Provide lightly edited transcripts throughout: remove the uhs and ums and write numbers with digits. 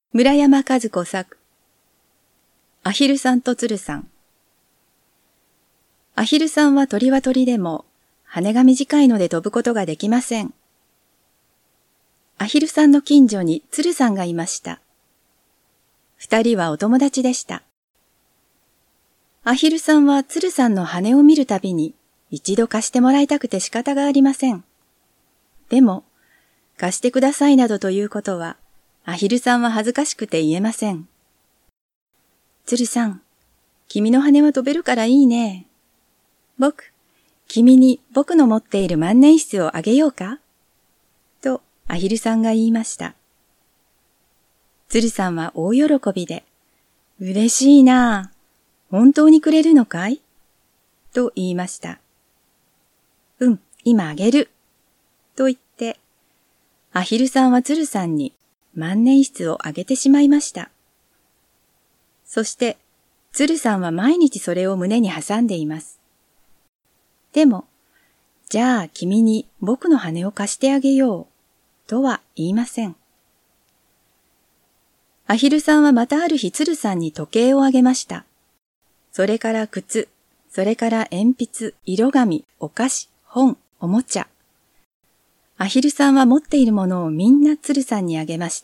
村山和子作。アヒルさんと鶴さん。アヒルさんは鳥は鳥でも、羽が短いので飛ぶことができません。アヒルさんの近所に鶴さんがいました。二人はお友達でした。アヒルさんは鶴さんの羽を見るたびに、一度貸してもらいたくて仕方がありません。でも、貸してくださいなどということは、アヒルさんは恥ずかしくて言えません。鶴さん、君の羽は飛べるからいいね。君に僕の持っている万年筆をあげようかとアヒルさんが言いました。鶴さんは大喜びで、嬉しいなあ。本当にくれるのかいと言いました。今あげる。と言って、アヒルさんは鶴さんに万年筆をあげてしまいました。そして、鶴さんは毎日それを胸に挟んでいます。でも、じゃあ君に僕の羽を貸してあげよう、とは言いません。アヒルさんはまたある日鶴さんに時計をあげました。それから靴、それから鉛筆、色紙、お菓子、本、おもちゃ。アヒルさんは持っているものをみんな鶴さんにあげました。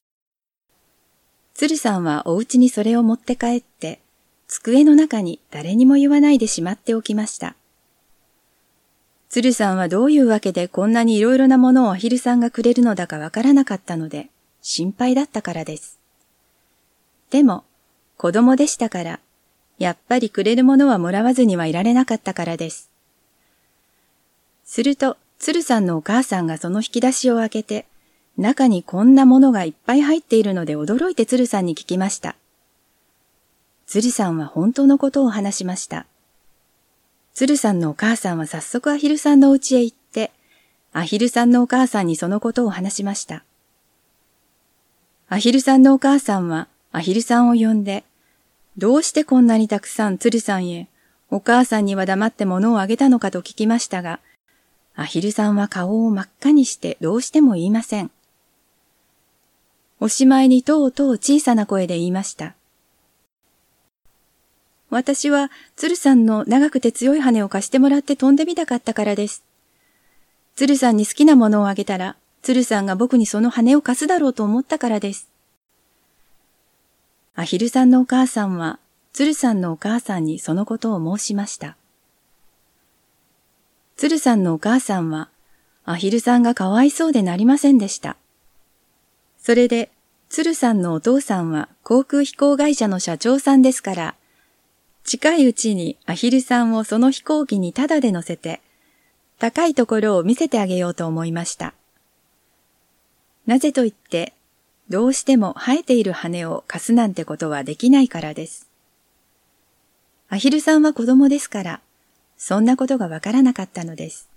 鶴さんはお家にそれを持って帰って、机の中に誰にも言わないでしまっておきました。鶴さんはどういうわけでこんなにいろいろなものをアヒルさんがくれるのだかわからなかったので、心配だったからです。でも、子供でしたから、やっぱりくれるものはもらわずにはいられなかったからです。すると、鶴さんのお母さんがその引き出しを開けて、中にこんなものがいっぱい入っているので驚いて鶴さんに聞きました。鶴さんは本当のことを話しました。鶴さんのお母さんは早速アヒルさんの家へ行って、アヒルさんのお母さんにそのことを話しました。アヒルさんのお母さんはアヒルさんを呼んで、どうしてこんなにたくさん鶴さんへ、お母さんには黙って物をあげたのかと聞きましたが、アヒルさんは顔を真っ赤にしてどうしても言いません。おしまいにとうとう小さな声で言いました。私は鶴さんの長くて強い羽を貸してもらって飛んでみたかったからです。鶴さんに好きなものをあげたら、鶴さんが僕にその羽を貸すだろうと思ったからです。アヒルさんのお母さんは、鶴さんのお母さんにそのことを申しました。鶴さんのお母さんは、アヒルさんがかわいそうでなりませんでした。それで、鶴さんのお父さんは航空飛行会社の社長さんですから、近いうちにアヒルさんをその飛行機にタダで乗せて、高いところを見せてあげようと思いました。なぜと言って、どうしても生えている羽を貸すなんてことはできないからです。アヒルさんは子供ですから、そんなことがわからなかったのです。